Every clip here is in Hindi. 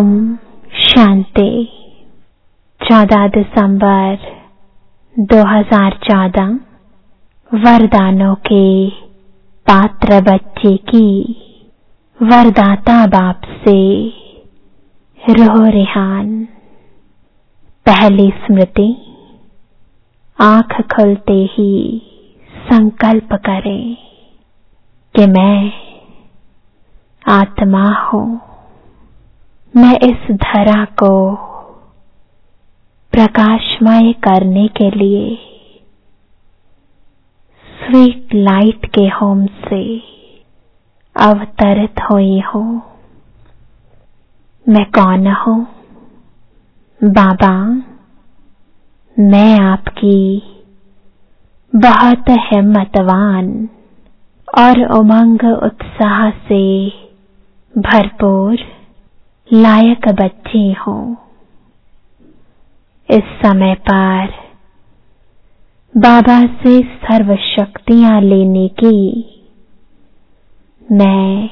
ओम शांति। 14 दिसंबर 2014 वरदानों के पात्र बच्चे की वरदाता बाप से रूह रेहान। पहली स्मृति। आंख खुलते ही संकल्प करें कि मैं आत्मा हूं। मैं इस धरा को प्रकाशमय करने के लिए स्वीट लाइट के होम से अवतरित हुई हूं। मैं कौन हूं? बाबा, मैं आपकी बहुत हिम्मतवान और उमंग उत्साह से भरपूर लायक बच्ची हूं। इस समय पर बाबा से सर्व शक्तियां लेने की मैं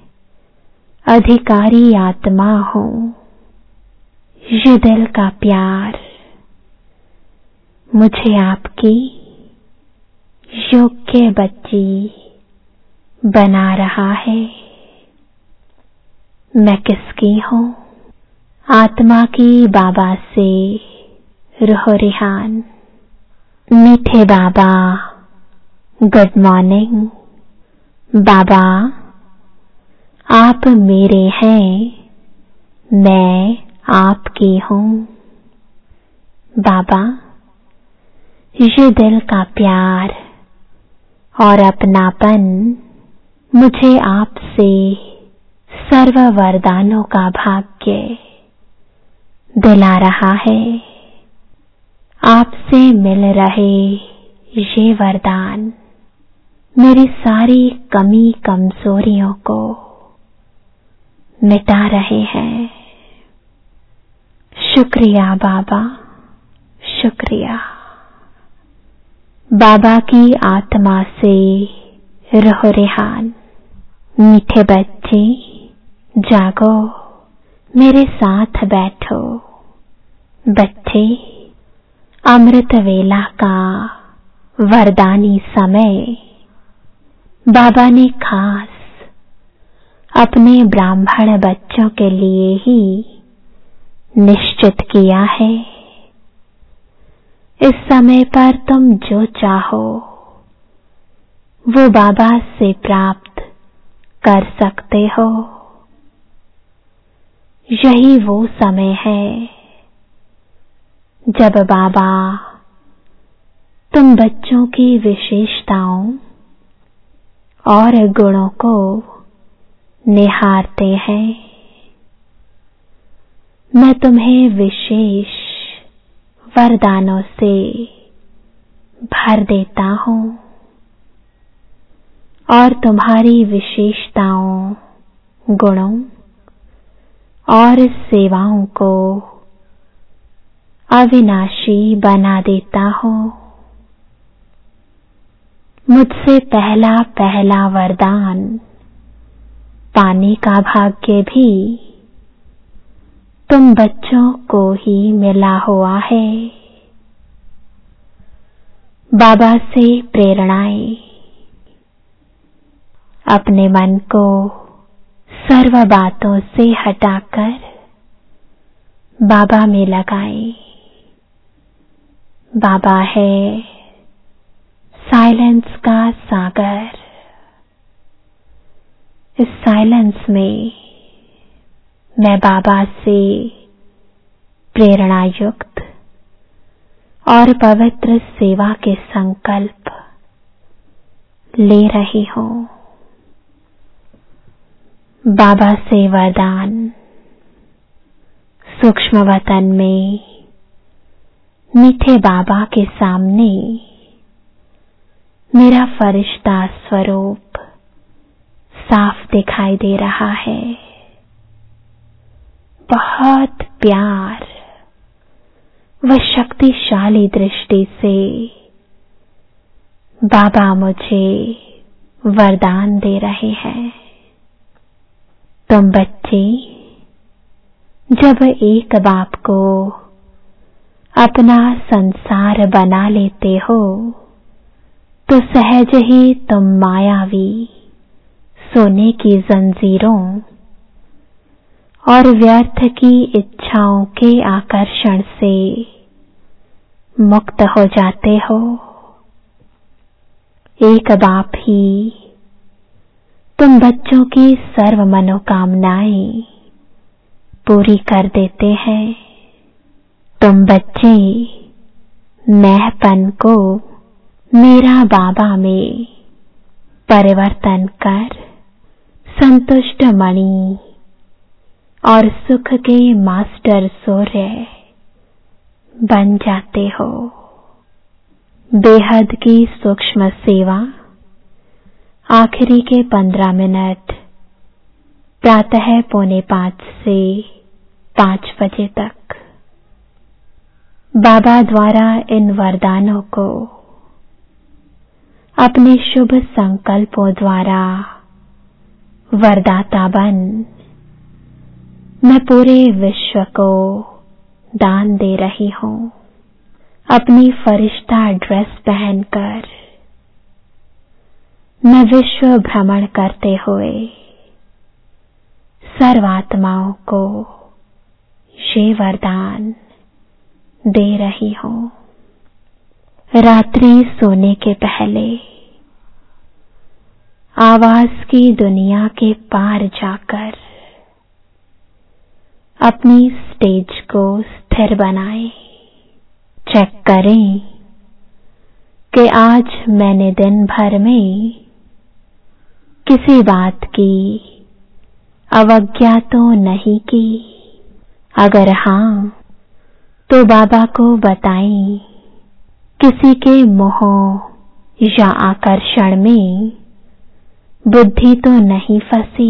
अधिकारी आत्मा हूं। ये दिल का प्यार मुझे आपकी योग्य बच्ची बना रहा है। मैं किसकी हूं? आत्मा की बाबा से रूह रेहान। मीठे बाबा, गुड मॉर्निंग। बाबा, आप मेरे हैं, मैं आपकी हूं। बाबा, ये दिल का प्यार और अपनापन मुझे आपसे सर्व वरदानों का भाग्य दिला रहा है। आपसे मिल रहे ये वरदान मेरी सारी कमी कमजोरियों को मिटा रहे हैं। शुक्रिया बाबा, शुक्रिया। बाबा की आत्मा से रूह रेहान। मीठे बच्चे, जागो, मेरे साथ बैठो। बच्चे, अमृत वेला का वरदानी समय बाबा ने खास अपने ब्राह्मण बच्चों के लिए ही निश्चित किया है। इस समय पर तुम जो चाहो वो बाबा से प्राप्त कर सकते हो। यही वो समय है जब बाबा तुम बच्चों की विशेषताओं और गुणों को निहारते हैं। मैं तुम्हें विशेष वरदानों से भर देता हूं और तुम्हारी विशेषताओं, गुणों और सेवाओं को अविनाशी बना देता हूं। मुझसे पहला पहला वरदान पाने का भाग्य भी तुम बच्चों को ही मिला हुआ है। बाबा से प्रेरणाएं। अपने मन को सर्व बातों से हटाकर बाबा में लगाएं। बाबा है साइलेंस का सागर। इस साइलेंस में मैं बाबा से प्रेरणा युक्त और पवित्र सेवा के संकल्प ले रही हूं। बाबा से वरदान। सूक्ष्म वतन में मीठे बाबा के सामने मेरा फरिश्ता स्वरूप साफ दिखाई दे रहा है। बहुत प्यार व शक्तिशाली दृष्टि से बाबा मुझे वरदान दे रहे हैं। तुम बच्चे जब एक बाप को अपना संसार बना लेते हो तो सहज ही तुम मायावी सोने की जंजीरों और व्यर्थ की इच्छाओं के आकर्षण से मुक्त हो जाते हो। एक बाप ही तुम बच्चों की सर्व मनोकामनाएं पूरी कर देते हैं। तुम बच्चे मैंपन को मेरा बाबा में परिवर्तन कर संतुष्ट मणि और सुख के मास्टर सूर्य बन जाते हो। बेहद की सूक्ष्म सेवा आखिरी के 15 मिनट प्रातः 4:45 से 5 बजे तक। बाबा द्वारा इन वरदानों को अपने शुभ संकल्पों द्वारा वरदाता बन मैं पूरे विश्व को दान दे रही हूं। अपनी फरिश्ता ड्रेस पहनकर मैं विश्व भ्रमण करते हुए सर्वात्माओं को ये वरदान दे रही हूं। रात्रि सोने के पहले आवाज की दुनिया के पार जाकर अपनी स्टेज को स्थिर बनाएं। चेक करें कि आज मैंने दिन भर में किसी बात की अवज्ञा तो नहीं की। अगर हां तो बाबा को बताएं किसी के मोह या आकर्षण में बुद्धि तो नहीं फंसी।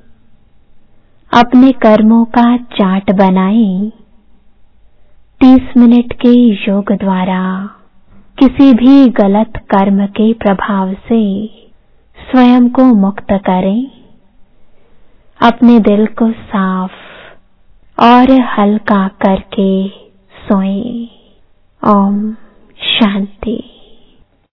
अपने कर्मों का चार्ट बनाएं। 30 मिनट के योग द्वारा किसी भी गलत कर्म के प्रभाव से स्वयं को मुक्त करें। अपने दिल को साफ और हल्का करके सोएं। ओम शांति।